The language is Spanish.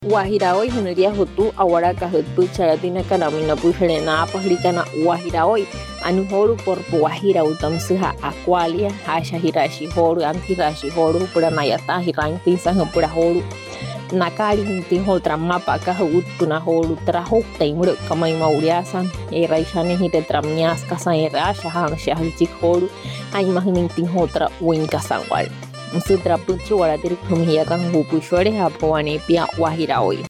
Guajiraoi heneria hutu awara kahutpu charatina kanamina pujerena pahrikana guajiraoi anuhoru por guajira utamsuha aqualia hasha hirashi horu antirashi horu puranayata hirain pinsa pura horu nakari hintin hotra mapa kahutpuna horu trahokta imru kamai mauriasan e raishane hite tramnias kasan rasha han shahilchik horu ai mahnintin hotra winkasanwal Sutra puchu waratir kumhiya kan hupu shore hapo wanepia guajiraoi